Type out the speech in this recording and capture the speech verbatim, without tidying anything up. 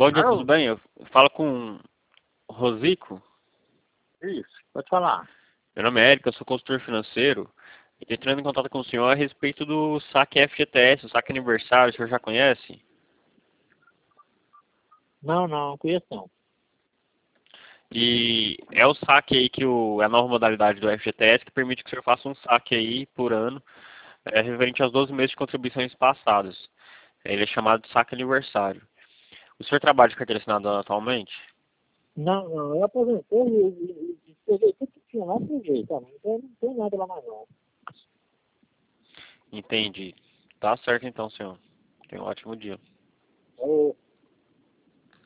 Bom dia, tudo Alô? bem? Eu falo com o Rosico. Isso, pode falar. Meu nome é Érico, eu sou consultor financeiro. E tô entrando em contato com o senhor a respeito do saque F G T S, o saque aniversário, o senhor já conhece? Não, não, conheço não. E é o saque aí que o, é a nova modalidade do F G T S que permite que o senhor faça um saque aí por ano, é, referente aos doze meses de contribuições passadas. Ele é chamado de saque aniversário. O senhor trabalha de carteira assinada atualmente? Não, não, eu aposentei e, e, e peguei tudo que tinha lá, peguei, tá? Não tem, não tem nada lá mais não. Entendi. Tá certo então, senhor. Tenha um ótimo dia. Eu,